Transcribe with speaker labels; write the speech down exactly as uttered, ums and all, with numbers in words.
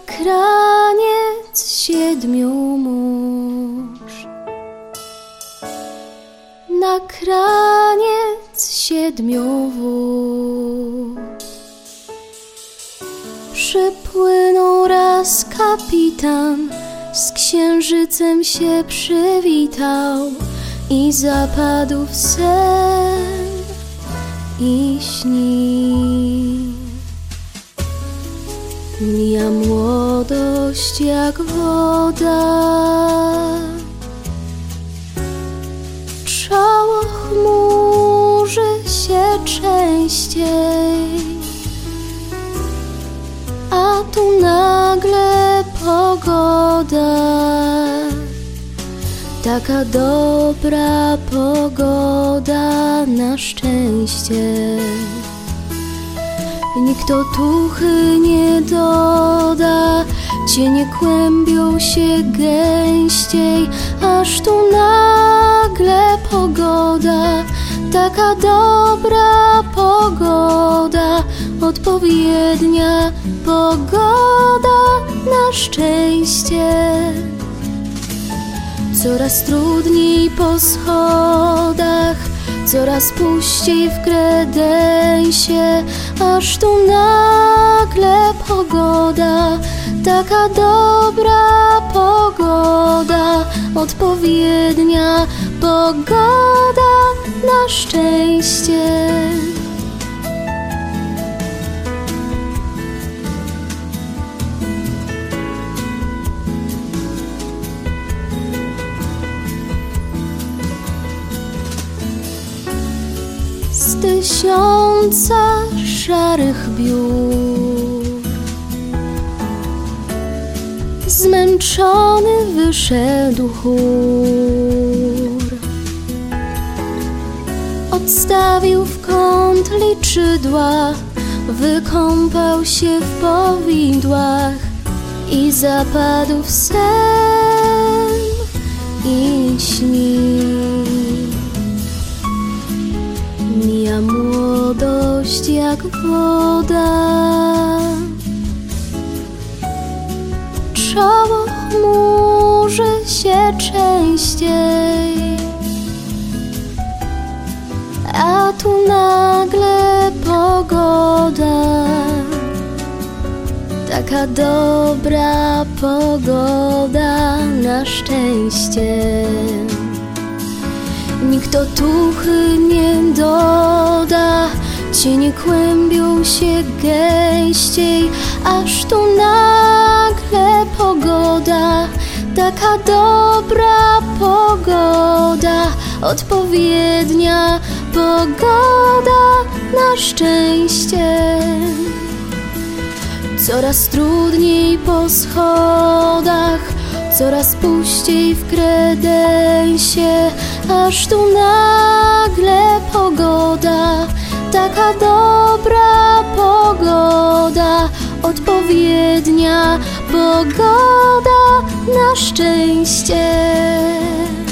Speaker 1: kraniec siedmiu mórz, na kraniec siedmiu wód. Przypłynął raz kapitan, z księżycem się przywitał i zapadł w sen i śni. Mija młodość jak woda, czoło chmurzy się częściej, a tu nagle pogoda, taka dobra pogoda na szczęście. Nikt otuchy nie doda, cienie kłębią się gęściej, aż tu nagle pogoda, taka dobra pogoda, odpowiednia pogoda na szczęście. Coraz trudniej po schodach, coraz puściej w kredensie, aż tu nagle pogoda, taka dobra pogoda, odpowiednia pogoda na szczęście. Z tysiąca szarych biur zmęczony wyszedł chór. Odstawił w kąt liczydła, wykąpał się w powidłach i zapadł w sen i śni. Mija młodość jak woda, czoło chmurzy się częściej, a tu nagle pogoda, taka dobra pogoda na szczęście. Nikt otuchy nie doda, cienie kłębią się gęściej, aż tu nagle pogoda, taka dobra pogoda, odpowiednia pogoda na szczęście. Coraz trudniej po schodach, coraz puściej w kredensie, aż tu nagle pogoda, taka dobra pogoda, odpowiednia pogoda na szczęście.